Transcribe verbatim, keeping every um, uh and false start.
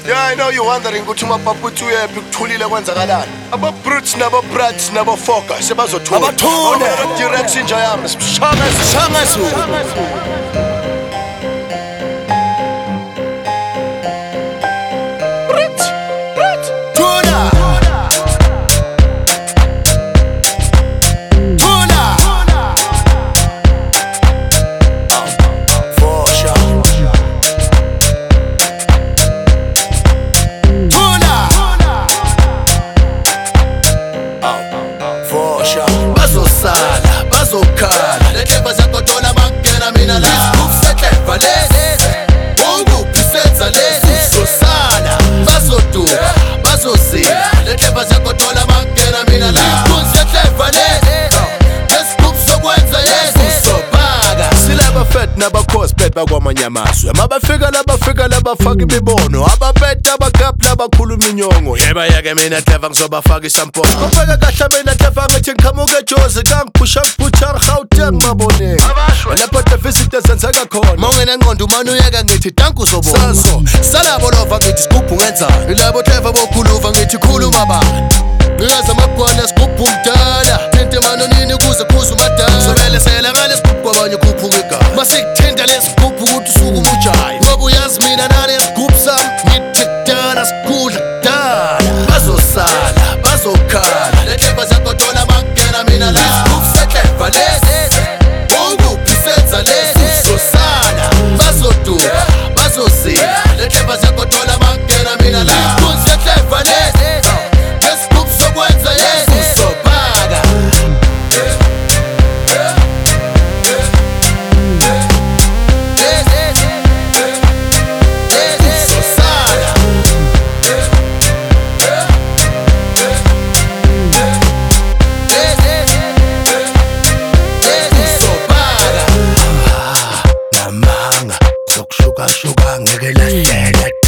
Yeah, I know you're wondering ukuthi umapaputsi uyephi kuthulile kwenzakalani. Aba-Brits naba-Brats naba-Foka sebazothula. Abathule. Direction nje yami sishanga Shanga Zulu. Brits, Brits. Thula. Thula. For sure. Thula. For sure. Bazosala, bazokhala. Lehleba zakothola bangena mina la. Kusehleva lesi. Ukuphi senza lesi. Uzosala, bazoduka, bazozila. Lehleba zakothola bangena mina la. Kusehleva lesi. Lesigubhu sokwenza yesi. Uzobhaka. Silaba fet nabakhosi bet bakwamanye amazwe. Mabafika labafika labafaka imibono. Ababet abagap labakhuluma inyongo. Yeba yake mina clever ngizobafaka isampolo. Kubeka kahle mina clever ngithi ngiqhamuke eJozi kangiphusha kuphutha Gauteng maboneni. Lapho the visitors senzeka khona. Mawungena ngqondo umane uyeka ngithi danku uzobona. Saso salabo lova ngithi sigubhu ngenzani. Ilabo clever bokhuluva ngithi khuluma bani. Ngiyaza magwana sigubhu mdala. Tente mano nini kuze kuze umadala. Sobele sela ngale sigubhu kwabanye ukhuphuka igama. Masikuthinda lesigubhu ukuthi usuku umujayi. Ngoba uyazi mina nane sigubhu sami ngithi kudala sikudla kudala. Bazosala, bazokhala. Lehleba zakothola bangena mina la. Isigubhu sehleva lesi. Ukuphi senza lesi. Uzosala, bazoduka, bazozila. Lehleba zakothola bangena mina la. Isigubhu sehleva lesi. Lesigubhu sokwenza yesi. Uzobhaka. Uzosala. Uzobhaka. Namanga zokushuka shuka ngeke lahleka